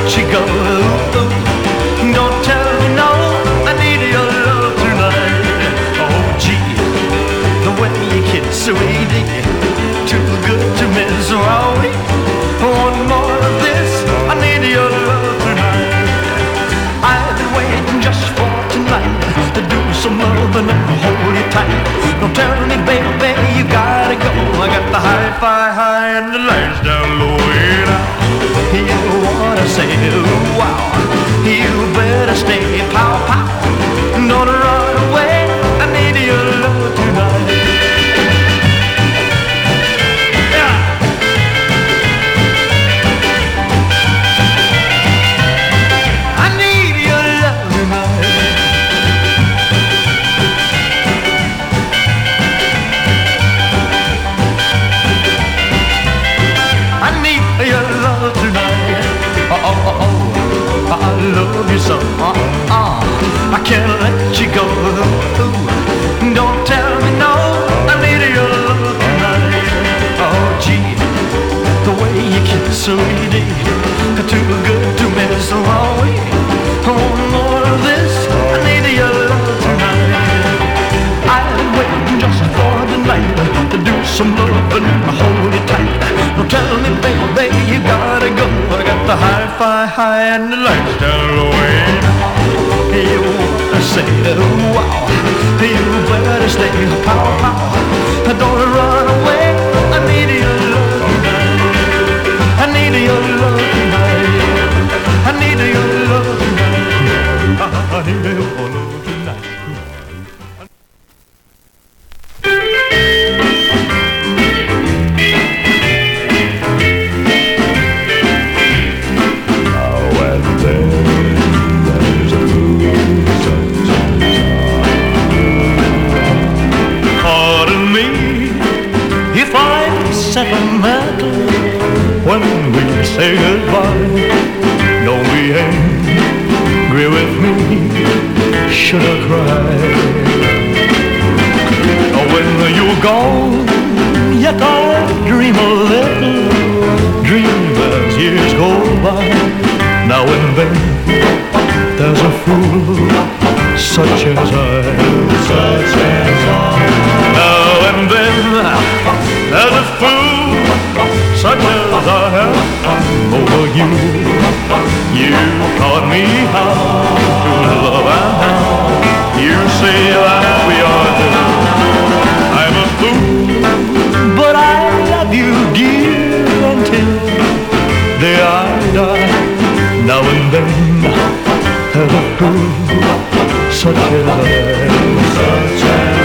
you go. Don't tell me no, I need your love tonight. Oh gee, the way you kiss, sweetie, too good to miss. Oh, one more of this, I need your love tonight. I've been waiting just for tonight to do some loving and hold you tight. Don't tell me, baby, you gotta go. I got the hi-fi high and the lights down low. And you wanna say, wow, you better stay, pow, pow. Don't run away, I need your love tonight. Yeah. I need your love tonight. I need your love tonight. Oh, oh, oh, oh, I love you so. I can't let you go. Don't tell me no, I need your love tonight. Oh, gee, the way you kiss, sweetie, too good to miss. Oh, more of this, I need your love tonight. I've been waiting just for the night to do some loving and hold you tight. Don't tell me, baby, you gotta go. I got the hi-fi high and the lights down low. You wanna say, wow, you better stay, pow, pow. Don't run away, I need your love tonight. I need your love tonight. I need your love tonight. I need your love tonight. Sentimental when we say goodbye. Don't be angry with me, should I cry? When you're gone, yet I dream a little dream as years go by. Now and then there's a fool such as I. Now and then there's a fool such as I am over you. You taught me how to love and how you say that we are good. I'm a fool, but I love you, dear, until the day I die. Now and then there's a fool such as I am.